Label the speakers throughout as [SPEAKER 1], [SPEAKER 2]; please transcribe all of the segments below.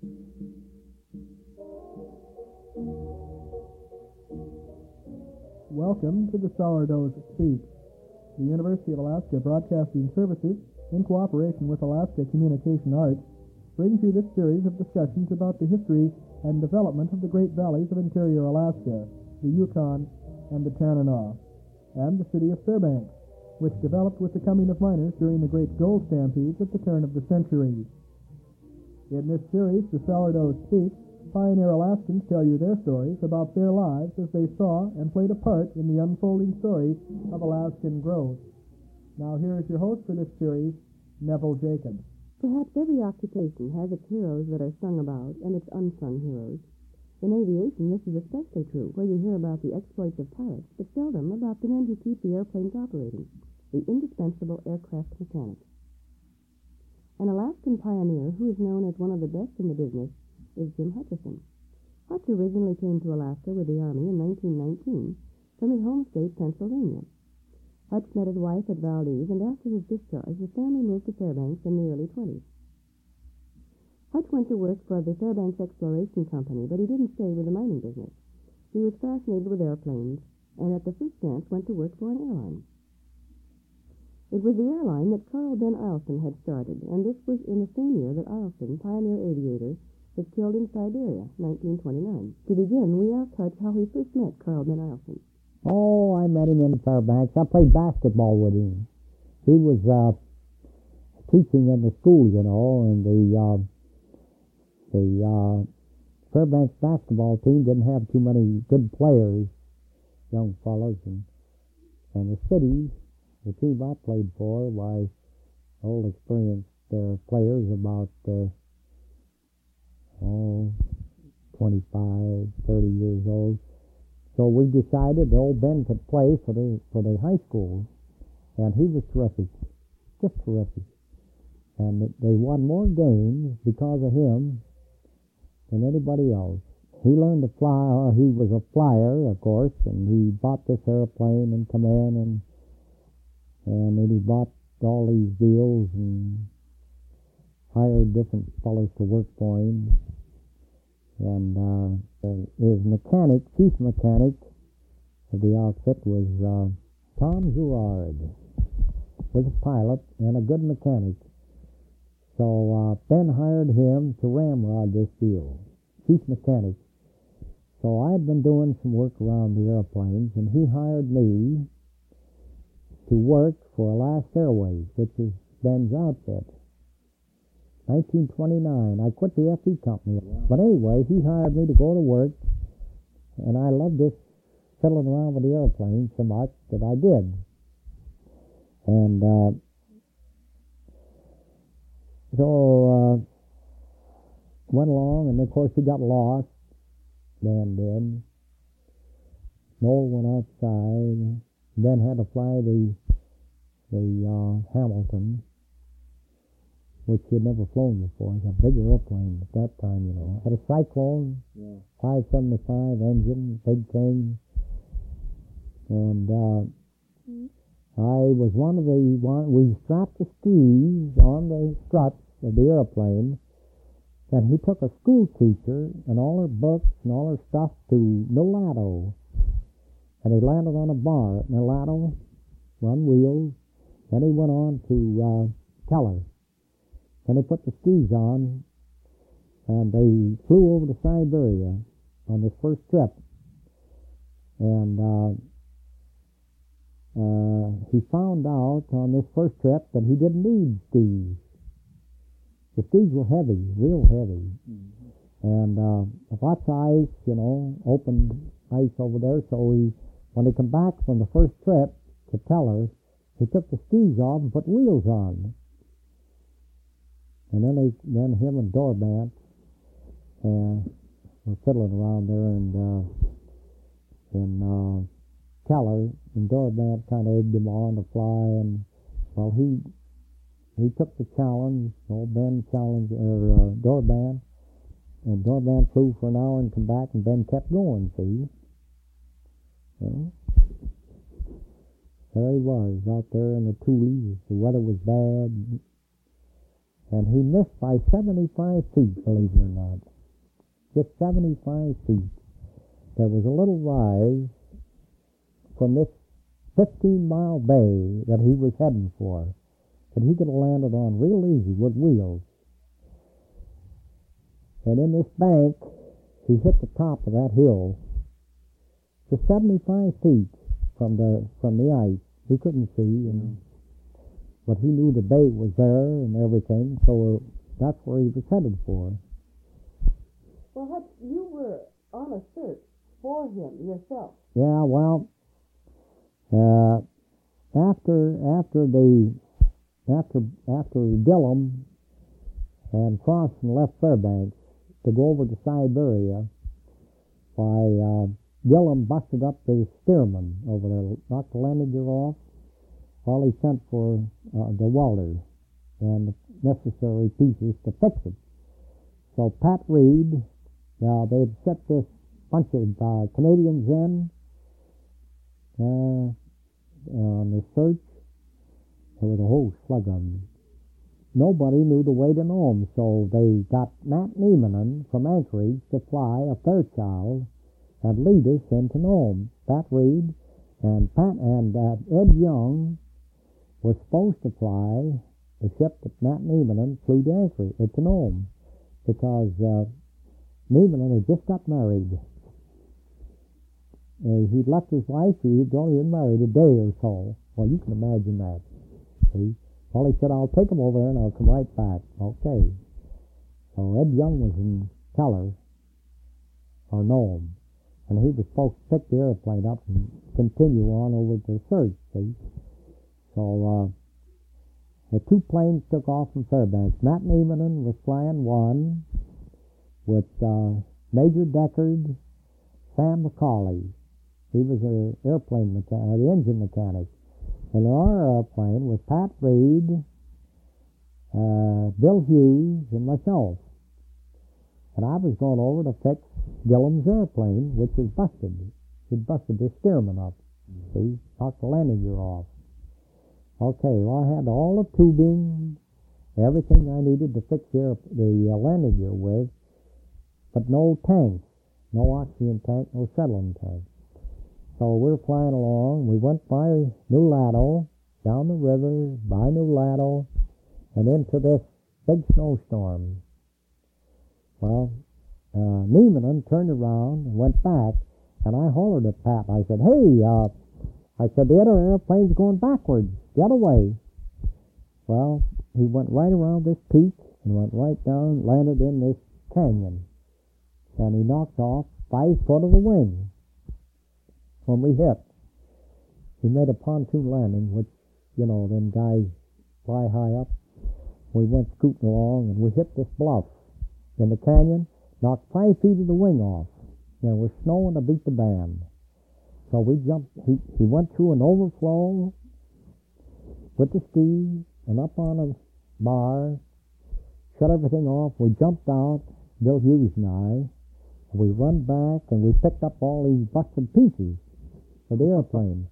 [SPEAKER 1] Welcome to the Sourdoughs Speak. The University of Alaska Broadcasting Services, in cooperation with Alaska Communication Arts, brings you this series of discussions about the history and development of the Great Valleys of interior Alaska, the Yukon, and the Tanana, and the city of Fairbanks, which developed with the coming of miners during the great gold stampedes at the turn of the century. In this series, the Sourdoughs Speak, pioneer Alaskans tell you their stories about their lives as they saw and played a part in the unfolding story of Alaskan growth. Now here is your host for this series, Neville Jacobs.
[SPEAKER 2] Perhaps every occupation has its heroes that are sung about and its unsung heroes. In aviation, this is especially true, where you hear about the exploits of pilots, but seldom about the men who keep the airplanes operating, the indispensable aircraft mechanics. An Alaskan pioneer who is known as one of the best in the business is Jim Hutchison. Hutch originally came to Alaska with the Army in 1919 from his home state, Pennsylvania. Hutch met his wife at Valdez, and after his discharge, the family moved to Fairbanks in the early 20s. Hutch went to work for the Fairbanks Exploration Company, but he didn't stay with the mining business. He was fascinated with airplanes, and at the first chance went to work for an airline. It was the airline that Carl Ben Eielson had started, and this was in the same year that Eielson, pioneer aviator, was killed in Siberia, 1929. To begin, we asked Hutch how he first met Carl Ben Eielson.
[SPEAKER 3] Oh, I met him in Fairbanks. I played basketball with him. He was teaching in the school, you know, and the Fairbanks basketball team didn't have too many good players, young fellows, and the city, the team I played for, was old experienced players about 25, 30 years old. So we decided that old Ben could play for the high school, and he was terrific, just terrific. And they won more games because of him than anybody else. He learned to fly, or he was a flyer, of course, and he bought this airplane and come in, and then he bought all these deals and hired different fellows to work for him. And his mechanic, chief mechanic of the outfit was Tom Girard, was a pilot and a good mechanic. So Ben hired him to ramrod this deal, chief mechanic. So I had been doing some work around the airplanes, and he hired me to work for Alaska Airways, which is Ben's outfit. 1929, I quit the FE company. But anyway, he hired me to go to work, and I loved this fiddling around with the airplane so much that I did. And so went along, and of course he got lost. Dan did. Noel went outside. Ben had to fly the Hamilton, which he had never flown before. It was a big airplane at that time, you know. Had a Cyclone, 575 engine, big thing. And I was we strapped the skis on the struts of the airplane, and he took a school teacher and all her books and all her stuff to Nulato. And he landed on a bar at Nulato, run wheels. Then he went on to Keller. Then they put the skis on, and they flew over to Siberia on this first trip. And he found out on this first trip that he didn't need skis. The skis were heavy, real heavy. Mm-hmm. And lots of ice, you know, open ice over there. So when he came back from the first trip to Keller, he took the skis off and put wheels on. And then him and Dorbant were fiddling around there in Keller, and Dorbant kind of egged him on to fly, and well, he took the challenge. Old Ben challenged Dorbant, and Dorbant flew for an hour and come back, and Ben kept going. See, well, there he was out there in the Tules. The weather was bad. and he missed by 75 feet, believe it or not. Just 75 feet. There was a little rise from this 15-mile bay that he was heading for that he could have landed on real easy with wheels. And in this bank, he hit the top of that hill just 75 feet from the ice. He couldn't see, but he knew the bay was there and everything, so that's where he was headed for.
[SPEAKER 2] Well, Hutch, you were on a search for him yourself.
[SPEAKER 3] Yeah, well, after Gillum and Crossan left Fairbanks to go over to Siberia, Gillum busted up his steerman over there, knocked the landing gear off, while he sent for the welder and the necessary pieces to fix it. So Pat Reed, they'd set this bunch of Canadians in on the search. There was a whole slug of them. Nobody knew the way to Nome, so they got Matt Niemanen from Anchorage to fly a Fairchild and lead us into Nome. Pat Reed and Ed Young was supposed to fly the ship that Matt Niemanen flew to Anchorage, to Nome, because Niemanen had just got married. He'd left his wife. He'd only been married a day or so. Well, you can imagine that. See? Well, he said, I'll take him over there and I'll come right back. Okay. So Ed Young was in Keller, or Nome, and he was supposed to pick the airplane up and continue on over to the search, see? So the two planes took off from Fairbanks. Matt Niemanen was flying one with Major Deckard, Sam McCauley. He was an airplane mechanic, the engine mechanic. And our airplane was Pat Reed, Bill Hughes, and myself. And I was going over to fix Gillum's airplane, which was busted. He'd busted the steerman up. See, knocked the landing gear off. Okay, well, I had all the tubing, everything I needed to fix the landing gear with, but no tanks, no oxygen tank, no settling tank. So we're flying along. We went by New Lato, down the river, by New Lato, and into this big snowstorm. Well, Niemanen turned around and went back, and I hollered at Pat. I said, hey, the other airplane's going backwards. The other way. Well, he went right around this peak and went right down, landed in this canyon. And he knocked off 5 foot of the wing. When we hit, he made a pontoon landing, which, them guys fly high up. We went scooting along, and we hit this bluff in the canyon, knocked 5 feet of the wing off, and it was snowing to beat the band. So we jumped, he went through an overflow with the skis and up on a bar, shut everything off. We jumped out, Bill Hughes and I. We run back, and we picked up all these busted pieces of the airplane.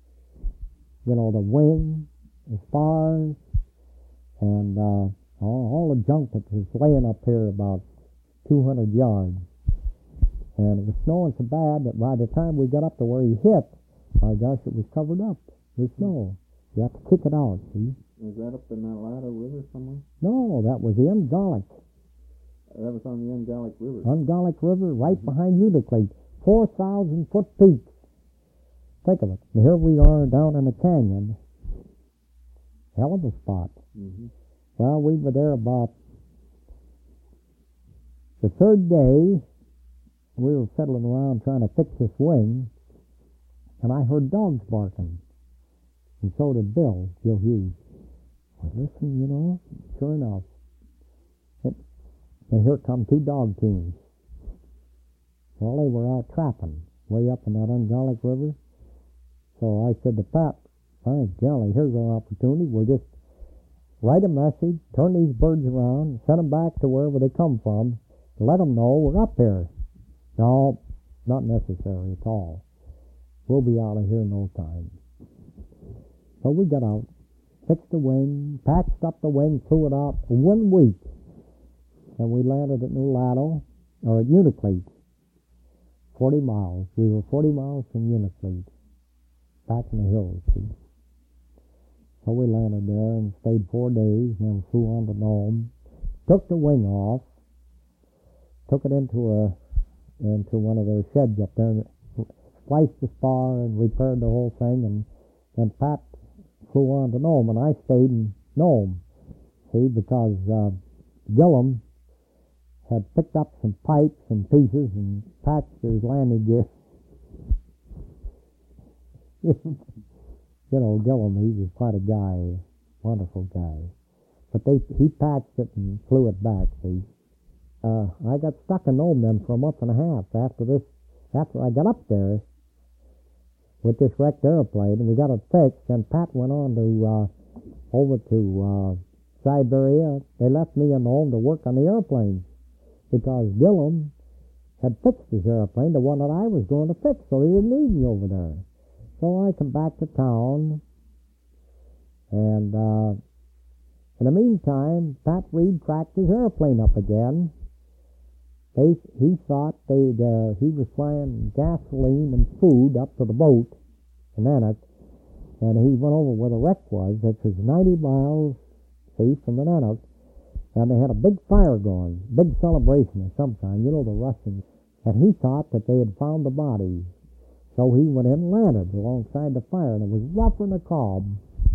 [SPEAKER 3] The wing, the spars, and all the junk that was laying up here about 200 yards. And it was snowing so bad that by the time we got up to where he hit, my gosh, it was covered up with snow. You have to kick it out, see?
[SPEAKER 4] Was that up in that Lato River somewhere?
[SPEAKER 3] No, that was the Ungolic.
[SPEAKER 4] That was on the Ungolic River.
[SPEAKER 3] Ungolic River, right behind Unalakleet. 4,000-foot peaks. Think of it. And here we are down in the canyon. Hell of a spot.
[SPEAKER 4] Mm-hmm.
[SPEAKER 3] Well, we were there about the third day. We were fiddling around trying to fix this wing, and I heard dogs barking. And so did Bill Hughes. I listened, sure enough. And here come 2 dog teams. Well, they were out trapping way up in that Ungolic River. So I said to Pat, by golly, here's our opportunity. We'll just write a message, turn these birds around, send them back to wherever they come from, and let them know we're up here. No, not necessary at all. We'll be out of here in no time. So we got out, fixed the wing, patched up the wing, flew it out for 1 week. And we landed at Nulato, or at Unalakleet, 40 miles. We were 40 miles from Unalakleet, back in the hills. So we landed there and stayed 4 days, and then flew on to Nome, took the wing off, took it into one of their sheds up there, and spliced the spar and repaired the whole thing, and then Pat flew on to Nome, and I stayed in Nome, see, because Gillum had picked up some pipes and pieces and patched his landing gear. You know, Gillum, he was quite a guy, wonderful guy. But he patched it and flew it back, see. I got stuck in Nome then for a month and a half after I got up there with this wrecked airplane, and we got it fixed, and Pat went on to over to Siberia. They left me in Nome to work on the airplanes because Gillum had fixed his airplane, the one that I was going to fix, so they didn't need me over there. So I come back to town, and in the meantime, Pat Reed cracked his airplane up again. He thought he was flying gasoline and food up to the boat in Nannock, and he went over where the wreck was, which was 90 miles, see, from the Nannock, and they had a big fire going, big celebration of some kind, you know, the Russians, and he thought that they had found the bodies. So he went in and landed alongside the fire, and it was rougher than a cob.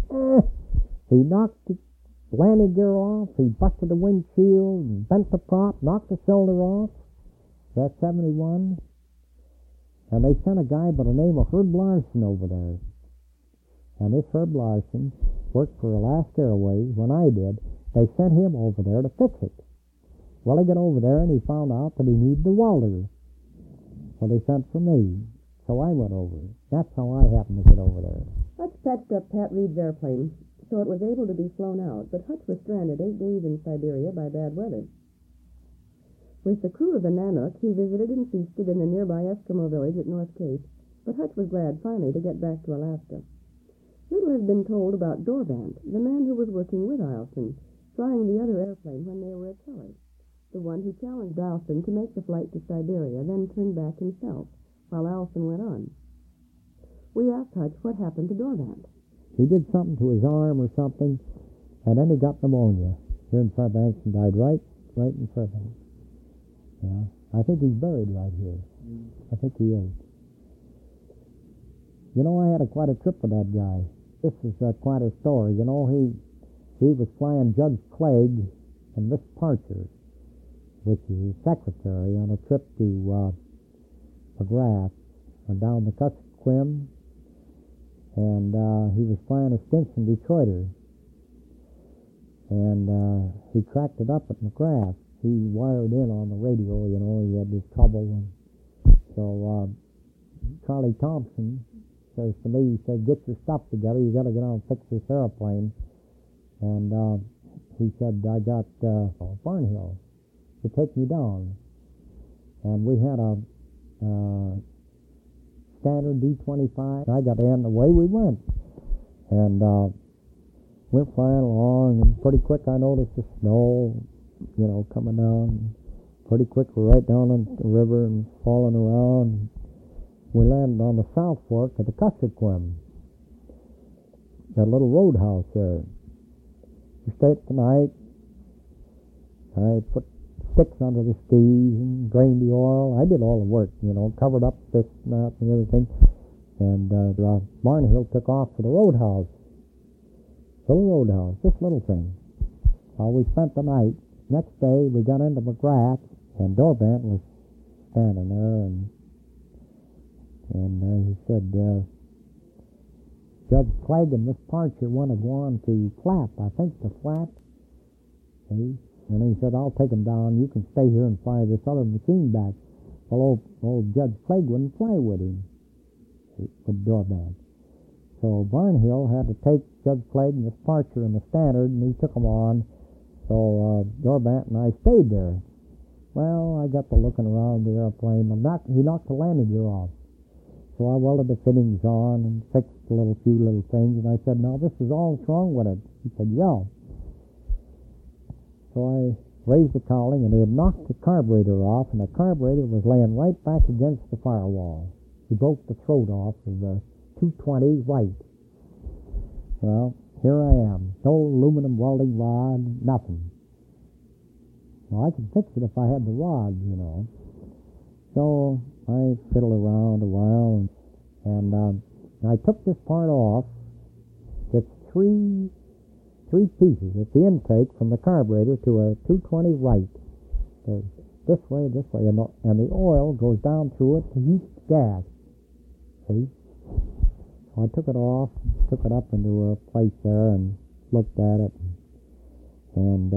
[SPEAKER 3] He knocked the landing gear off, he busted the windshield, and bent the prop, knocked the cylinder off. That's 71. And they sent a guy by the name of Herb Larson over there. And this Herb Larson worked for Alaska Airways when I did. They sent him over there to fix it. Well, he got over there and he found out that he needed the welder. So they sent for me. So I went over. That's how I happened to get over there.
[SPEAKER 2] Hutch patched up Pat Reed's airplane so it was able to be flown out, but Hutch was stranded 8 days in Siberia by bad weather. With the crew of the Nanook, he visited and feasted in the nearby Eskimo village at North Cape, but Hutch was glad finally to get back to Alaska. Little has been told about Dorvant, the man who was working with Eielson, flying the other airplane when they were at Tully, the one who challenged Eielson to make the flight to Siberia, then turned back himself, while Eielson went on. We asked Hutch what happened to Dorvant.
[SPEAKER 3] He did something to his arm or something, and then he got pneumonia here in Fairbanks and died right in Fairbanks. Yeah, I think he's buried right here. I think he is. You know, I had quite a trip with that guy. This is quite a story. You know, he was flying Judge Clegg and Miss Parcher, which is his secretary, on a trip to McGrath, down the Kuskokwim, and he was flying a Stinson Detroiter, and he tracked it up at McGrath. He wired in on the radio, you know, he had this trouble, and so Charlie Thompson says to me, he said, get your stuff together, you got to get on and fix this airplane, and he said, I got Barnhill to take me down, and we had a standard D-25. I got in, the way we went, and we're flying along, and pretty quick I noticed the snow, you know, coming down. Pretty quick we're right down on the river and falling around. We landed on the South Fork of the Kuskokwim, that little roadhouse there. We stayed the night. I put sticks under the skis and drained the oil. I did all the work, you know, covered up this and that and the other thing. And Barnhill took off for the roadhouse. Little roadhouse, this little thing. We spent the night. Next day we got into McGrath, and Dorvant was standing there, and he said, Judge Clegg and Miss Parcher want to go on to Flap, I think to Flap. See? And he said, I'll take them down. You can stay here and fly this other machine back. Well, old Judge Clegg wouldn't fly with him, with Dorvant. So Barnhill had to take Judge Clegg and Miss Parcher in the Standard, and he took them on. So Dorvant and I stayed there. Well, I got to looking around the airplane. He knocked the landing gear off. So I welded the fittings on and fixed a few little things, and I said, now this is all that's wrong with it. He said, yeah. So I raised the cowling, and he had knocked the carburetor off, and the carburetor was laying right back against the firewall. He broke the throat off of the 220 right. Well, here I am. No aluminum welding rod, nothing. Now, I could fix it if I had the rods, you know. So I fiddled around a while, and I took this part off. It's three pieces. It's the intake from the carburetor to a 220 right. There's this way, and the oil goes down through it to heat gas. See? So I took it off, took it up into a place there, and looked at it, and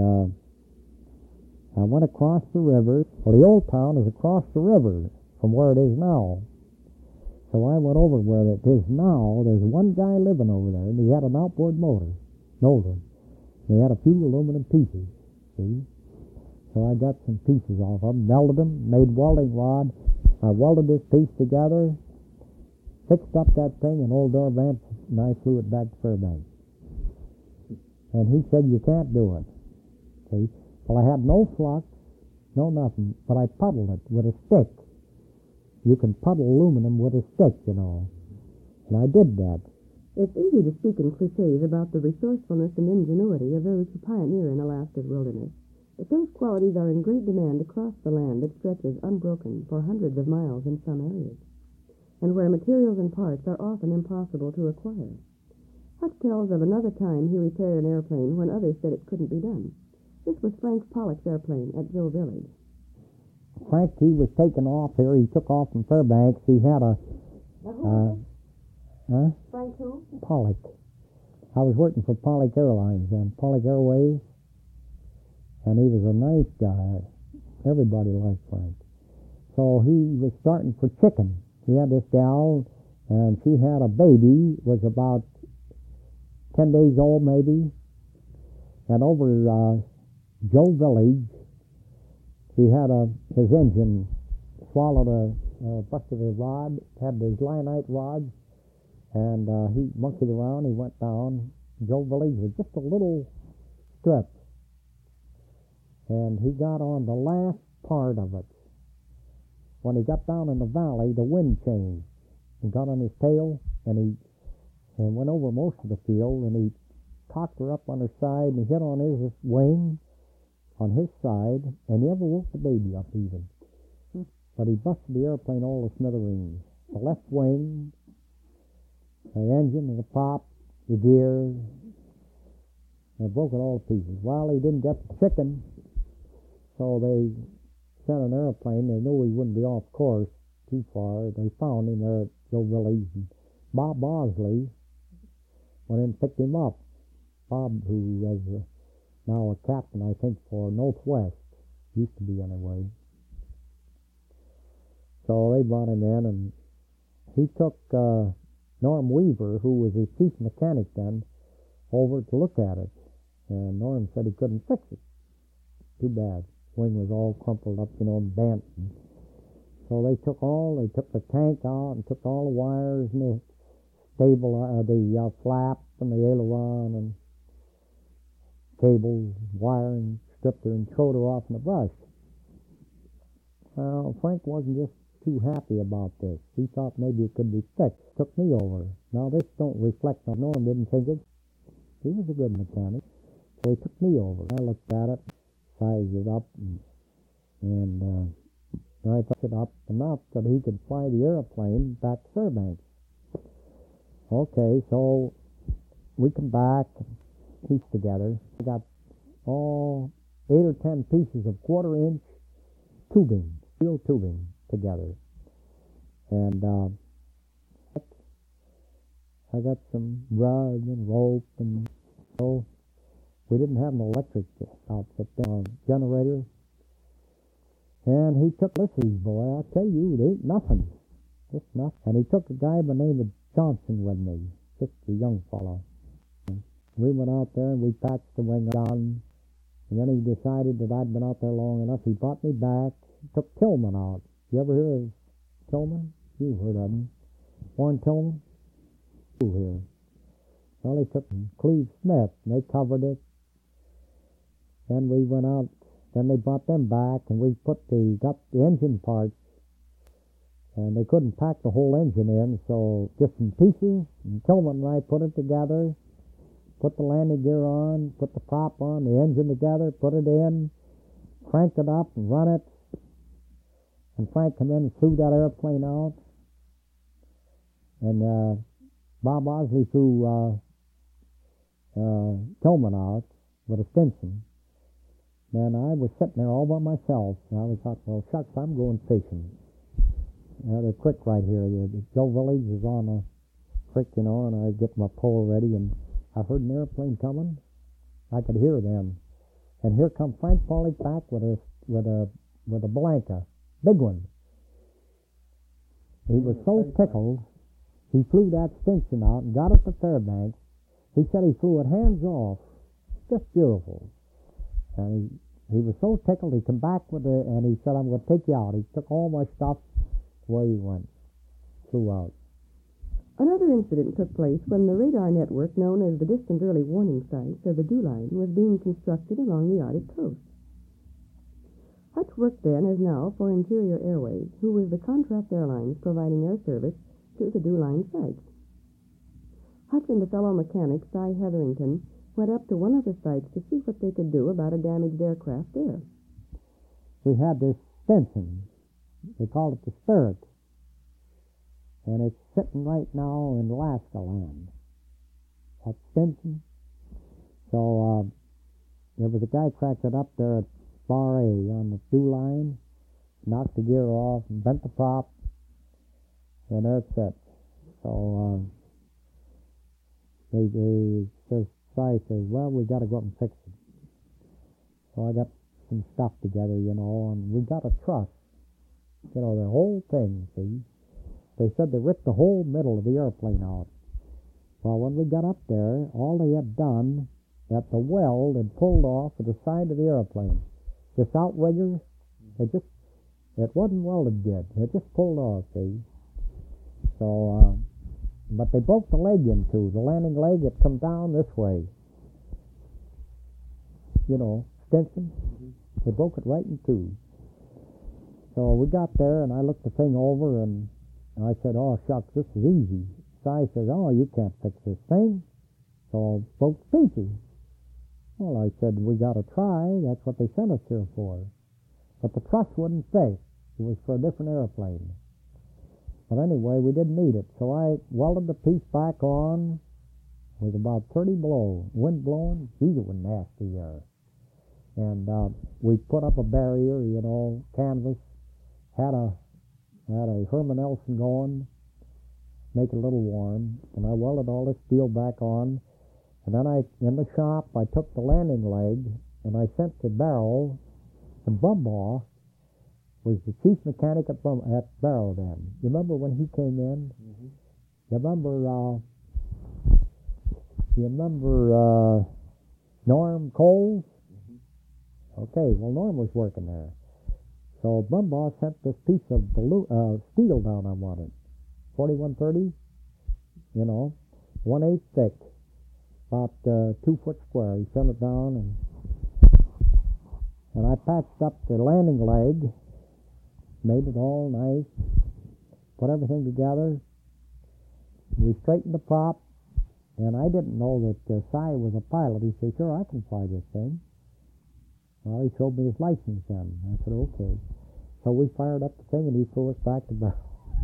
[SPEAKER 3] I went across the river. Well, the old town is across the river from where it is now. So I went over where it is now. There's one guy living over there, and he had an outboard motor, an old one. And he had a few aluminum pieces, see? So I got some pieces off of them, melted them, made welding rod. I welded this piece together, fixed up that thing, and old Door Vance and I flew it back to Fairbanks. And he said, you can't do it, see? Well, I had no flux, no nothing, but I puddled it with a stick. You can puddle aluminum with a stick, you know. And I did that.
[SPEAKER 2] It's easy to speak in cliches about the resourcefulness and ingenuity of those who pioneer in Alaska's wilderness. But those qualities are in great demand across the land that stretches unbroken for hundreds of miles in some areas, and where materials and parts are often impossible to acquire. Hutch tells of another time he repaired an airplane when others said it couldn't be done. This was Frank Pollock's airplane at Joe Village.
[SPEAKER 3] Frank, he was taken off here. He took off from Fairbanks. He had a...
[SPEAKER 2] Frank who?
[SPEAKER 3] Pollock. I was working for Pollock Airlines and Pollock Airways, and he was a nice guy. Everybody liked Frank. So he was starting for chicken. He had this gal, and she had a baby, was about 10 days old maybe, and over Joe Village, he had his engine swallowed busted a rod, had these lionite rods, and he monkeyed around, he went down. Joe Village was just a little strip, and he got on the last part of it. When he got down in the valley, the wind changed. He got on his tail, and he went over most of the field, and he cocked her up on her side, and he hit on his wing on his side, and he never woke the baby up even. But he busted the airplane all to smithereens. The left wing, the engine, and the prop, the gears, and broke it all to pieces. Well, he didn't get the chicken, so they sent an airplane. They knew he wouldn't be off course too far. They found him there at Joe Village, and Bob Bosley went in and picked him up. Bob, who was now a captain, I think, for Northwest, used to be anyway. So they brought him in, and he took Norm Weaver, who was his chief mechanic then, over to look at it. And Norm said he couldn't fix it. Too bad. Wing was all crumpled up, and bent. So they took the tank out and took all the wires and the the flap and the aileron and cables, wiring, stripped her and threw her off in the brush. Well, Frank wasn't just too happy about this. He thought maybe it could be fixed. Took me over. Now this don't reflect on Norm. Didn't think it. He was a good mechanic. So he took me over. I looked at it, sized it up, and I took it up enough that he could fly the airplane back to Fairbanks. Okay, so we come back, piece together. We got 8 or 10 pieces of quarter-inch tubing, steel tubing together. And I got some rods and rope, and so we didn't have an electric outfit, generator. And he took Lissy's boy. I tell you, it ain't nothing. Just nothing. And he took a guy by the name of Johnson with me, just a young fellow. We went out there and we patched the wing on. And then he decided that I'd been out there long enough. He brought me back, took Tillman out. You ever hear of Tillman? You've heard of him. Warren Tillman here. Well, they took Cleve Smith, and they covered it. Then we went out, then they brought them back, and we got the engine parts, and they couldn't pack the whole engine in, so just in pieces, and Tillman and I put it together, put the landing gear on, put the prop on, the engine together, put it in, cranked it up and run it, and Frank came in and flew that airplane out, and Bob Osley flew Tillman out with a Stinson. And I was sitting there all by myself, and I was thought, well, shucks, I'm going fishing. There's a creek right here. The Joe Village is on a creek, and I get my pole ready, and I heard an airplane coming. I could hear them. And here come Frank Pollock back with a Blanca, big one. He was so tickled, he flew that Stinson out and got it to Fairbanks. He said he flew it hands off. Just beautiful. And he was so tickled, he come back and he said, I'm going to take you out. He took all my stuff where he went, flew out.
[SPEAKER 2] Another incident took place when the radar network known as the Distant Early Warning Sites, or the DEW line, was being constructed along the Arctic coast. Hutch worked then, as now, for Interior Airways, who was the contract airlines providing air service to the DEW line sites. Hutch and a fellow mechanic, Cy Hetherington, went up to one of the sites to see what they could do about a damaged aircraft there.
[SPEAKER 3] We had this Stinson. They called it the Spirit. And it's sitting right now in Alaska land. That Stinson. So there was a guy cracked it up there at Bar A on the DEW line, knocked the gear off, and bent the prop, and there it's set. So Cy says, well, we got to go up and fix it. So I got some stuff together, and we got a truss. The whole thing, see. They said they ripped the whole middle of the airplane out. Well, when we got up there, all they had done, at the weld, had pulled off at the side of the airplane. This outrigger, it wasn't welded good. It just pulled off, see. So, but they broke the leg in two. The landing leg had come down this way. Stinson. They broke it right in two. So we got there, and I looked the thing over, and I said, oh, shucks, this is easy. Cy says, oh, you can't fix this thing. So broke to pieces. Well, I said, we got to try. That's what they sent us here for. But the truss wouldn't fit. It was for a different airplane. But anyway, we didn't need it. So I welded the piece back on. It was about 30 below. Wind blowing. Geez, it was nasty there. And we put up a barrier, canvas. Had a Herman Elson going, make it a little warm. And I welded all this steel back on. And then in the shop, I took the landing leg, and I sent the barrel, and Brumbaugh was the chief mechanic at Barrow then. You remember when he came in? Mm-hmm. You remember Norm Coles? Mm-hmm. Okay, well, Norm was working there. So Brumbaugh sent this piece of steel down I wanted, 4130, 1/8 thick, about 2 foot square. He sent it down, and I patched up the landing leg, made it all nice, put everything together. We straightened the prop, and I didn't know that Cy was a pilot. He said, sure, I can fly this thing. Well, he showed me his license then. I said, okay. So we fired up the thing, and he flew us back to Barrow.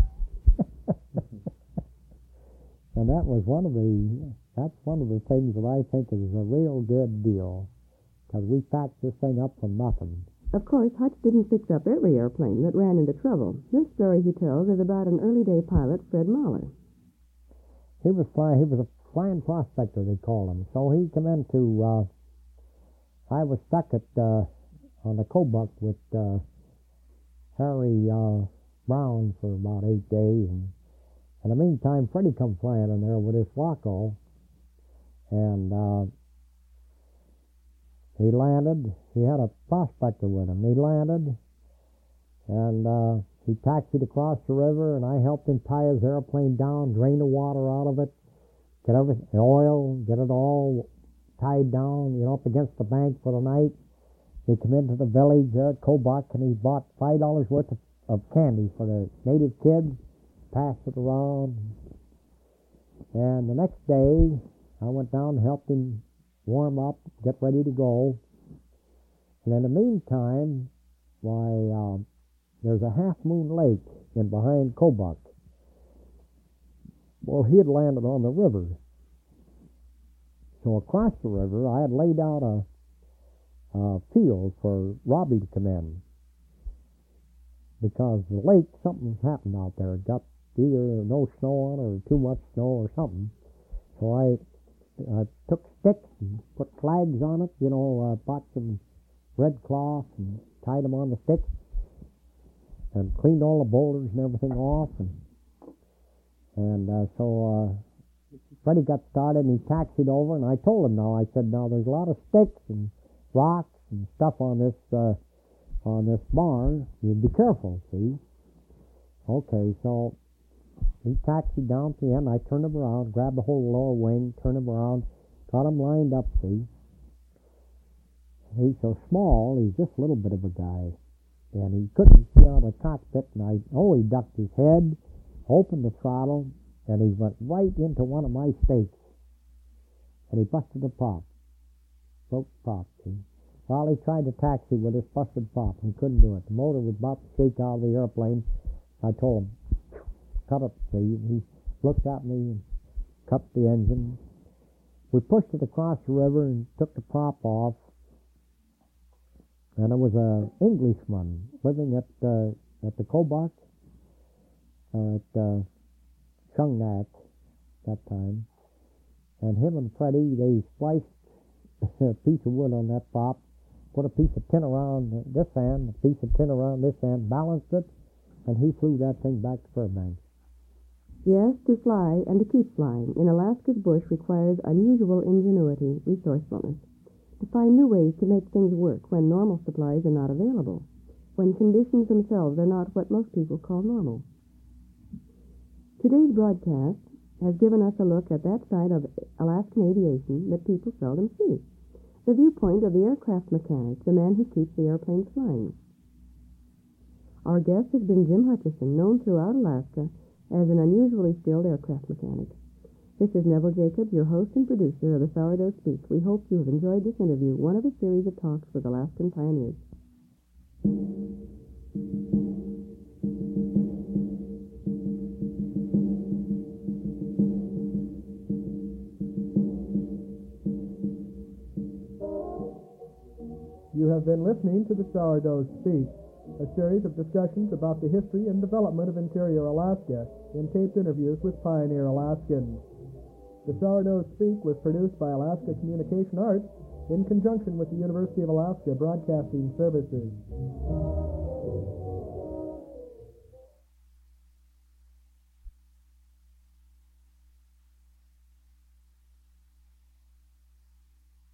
[SPEAKER 3] And that's one of the things that I think is a real good deal, because we packed this thing up from nothing.
[SPEAKER 2] Of course, Hutch didn't fix up every airplane that ran into trouble. This story he tells is about an early-day pilot, Fred Mahler.
[SPEAKER 3] He was a flying prospector, they call him. So he come into, I was stuck on the Kobuck with Harry Brown for about 8 days, and in the meantime, Freddie come flying in there with his Waco, and he landed. He had a prospector with him. He landed, and He taxied across the river, and I helped him tie his airplane down, drain the water out of it, get everything, oil, get it all tied down, up against the bank for the night. He came into the village there at Kobuk, and he bought $5 worth of candy for the native kids, passed it around. And the next day, I went down and helped him warm up, get ready to go. And in the meantime, there's a half-moon lake in behind Kobuk. Well, he had landed on the river. So across the river, I had laid out a field for Robbie to come in. Because the lake, something's happened out there. It got either no snow on it or too much snow or something. So I took sticks and put flags on it, bought some red cloth and tied them on the sticks and cleaned all the boulders and everything off. So Freddie got started and he taxied over, and I told him I said, there's a lot of sticks and rocks and stuff on this barn. You'd be careful, see? Okay, so he taxied down to the end. I turned him around, grabbed the whole lower wing, turned him around, got him lined up, see? He's so small, he's just a little bit of a guy. And he couldn't see out of the cockpit, and he ducked his head, opened the throttle, and he went right into one of my stakes. And he busted the prop. Broke the prop, see? Well, he tried to taxi with his busted prop and couldn't do it. The motor was about to shake out of the airplane. I told him, cut it, see? He looked at me and cut the engine. We pushed it across the river and took the prop off. And it was an Englishman living at the Kobuk, at Chungnak that time. And him and Freddie, they spliced a piece of wood on that prop, put a piece of tin around this end, a piece of tin around this end, balanced it, and he flew that thing back to Fairbanks.
[SPEAKER 2] Yes, to fly and to keep flying in Alaska's bush requires unusual ingenuity, resourcefulness, to find new ways to make things work when normal supplies are not available, when conditions themselves are not what most people call normal. Today's broadcast has given us a look at that side of Alaskan aviation that people seldom see, the viewpoint of the aircraft mechanic, the man who keeps the airplanes flying. Our guest has been Jim Hutchison, known throughout Alaska as an unusually skilled aircraft mechanic. This is Neville Jacobs, your host and producer of the Sourdough Speak. We hope you have enjoyed this interview, one of a series of talks with Alaskan pioneers.
[SPEAKER 1] You have been listening to the Sourdough Speak, a series of discussions about the history and development of interior Alaska in taped interviews with pioneer Alaskans. The Sourdough Speak was produced by Alaska Communication Arts in conjunction with the University of Alaska Broadcasting Services.